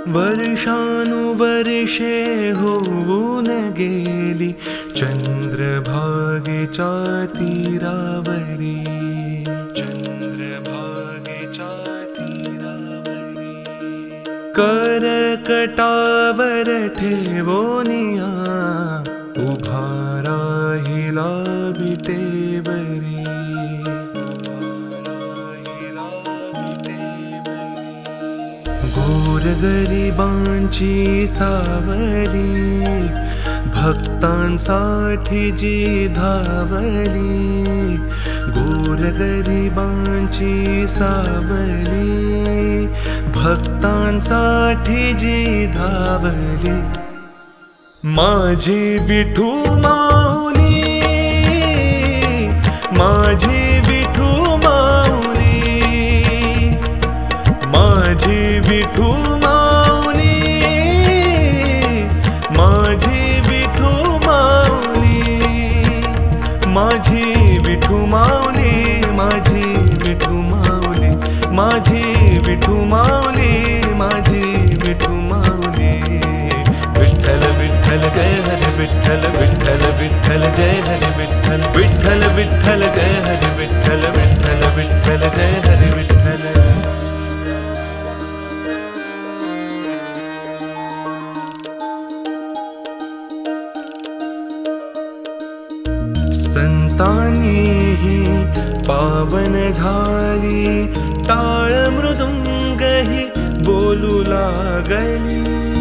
वर्षानुवर्षे होऊन गेली चंद्रभागेच्या तीरावरी, चंद्रभागेच्या तीरावरी करकटावर ठेवोनिया उभा राहिला विटेवरी, गोरगरिबांची सावली भक्तांसाठी जी धावली, गोरगरिबांची सावली भक्तांसाठी जी धावली, माझी विठू माऊली, माझी विठू माऊली, माझी विठू माऊली, माझी विठू माऊली, माझी विठू माऊली, माझी विठू माऊली, माझी विठू माऊली, माझी विठू माऊली. विठ्ठल विठ्ठल जय हरी विठ्ठल, विठ्ठल विठ्ठल जय हरी विठ्ठल, विठ्ठल विठ्ठल जय हरी विठ्ठल, विठ्ठल विठ्ठल जय हरी विठ्ठल. संतांनीही पावन झाली, टाळ मृदुंगही बोलू लागली,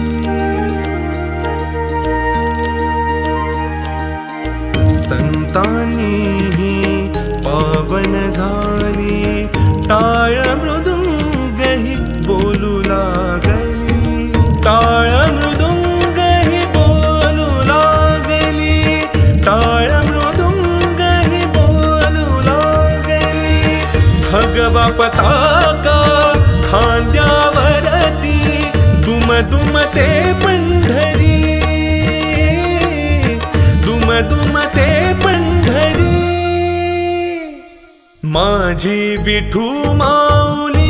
संतांनीही पावन झाली, टाळ मृदुंगही बोलू लागली, टाळ मृदुंगही बोलू लागली, टाळ मृदुंगही बोलू लागली, भगवा पताका खांद्यावरती दुम दुमते पंढरी, दुम दुमते पंढरी, माझी विठू माऊली,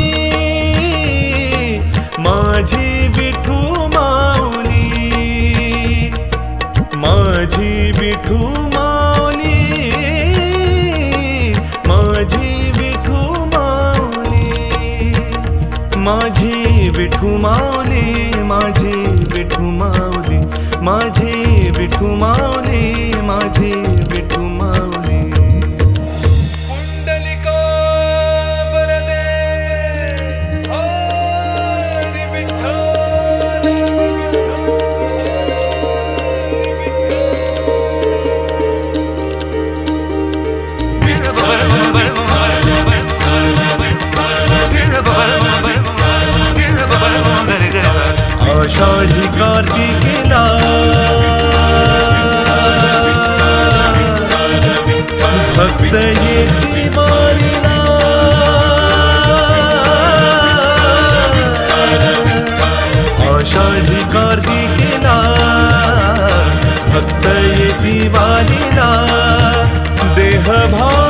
माझी विठू माऊली, माझी विठू माऊली, माझी विठू माऊली, माझी विठू माऊली, माझी विठू माऊली, माझी विठू माऊली, माझी विठू माऊली. पुंडलिका वरदे हरी विठ्ठल, आषाढी कार्तिकेला भक्त येती वारीला, आषाढी कार्तिकेला भक्त येती वारीला, देह भाव